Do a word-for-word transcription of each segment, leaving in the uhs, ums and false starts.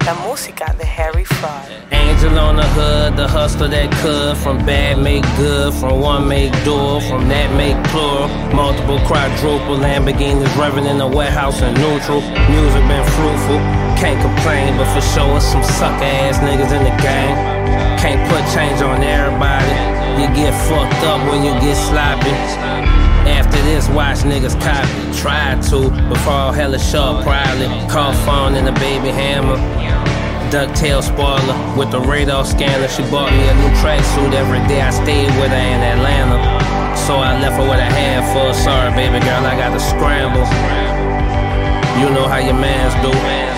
La música de Harry Fraud. Angel on the hood, the hustler that could. From bad make good, from one make dual, from that make plural. Multiple quadruple Lamborghinis revving in the warehouse in neutral. Music been fruitful, can't complain, but for sure it's some sucker ass niggas in the game. Can't put change on everybody. You get fucked up when you get sloppy. After this, watch niggas copy. Try to, before all hella sharp, probably. Call phone and a baby hammer. Ducktail spoiler with the radar scanner. She bought me a new tracksuit every day. I stayed with her in Atlanta, so I left her with a handful. Sorry, baby girl, I got to scramble. You know how your mans do.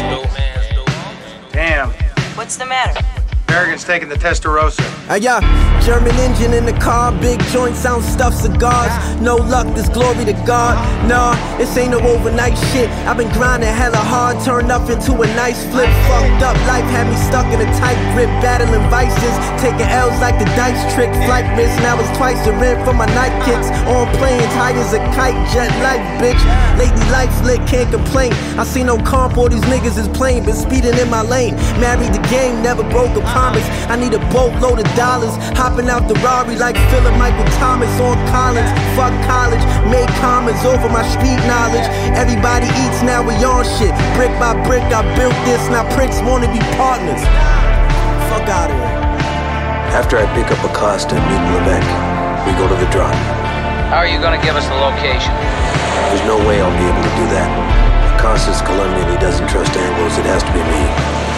Damn. What's the matter? Berrigan's taking the Testarossa. Uh, yeah, German engine in the car, big joint sound stuff cigars. No luck, this glory to God. Nah, this ain't no overnight shit. I've been grinding hella hard, turned up into a nice flip. Fucked up life had me stuck in a tight grip, battling vices, taking L's like the dice trick. Flight risk, now it's twice the rent for my night kicks. On planes, high as a kite, jet life, bitch. Lately life's lit, can't complain. I see no comp, all these niggas is plain, been speeding in my lane. Married the game, never broke a promise. I need a boatload of dollars, hopping out the Rari like Philip Michael Thomas on Collins. Fuck college, made comments over my street knowledge. Everybody eats, now we on shit. Brick by brick, I built this, now pricks wanna be partners. Fuck out of here. After I pick up Acosta and meet Levesque, we go to the drop. How are you gonna give us the location? There's no way I'll be able to do that. Acosta's Colombian, he doesn't trust Anglos, it has to be me.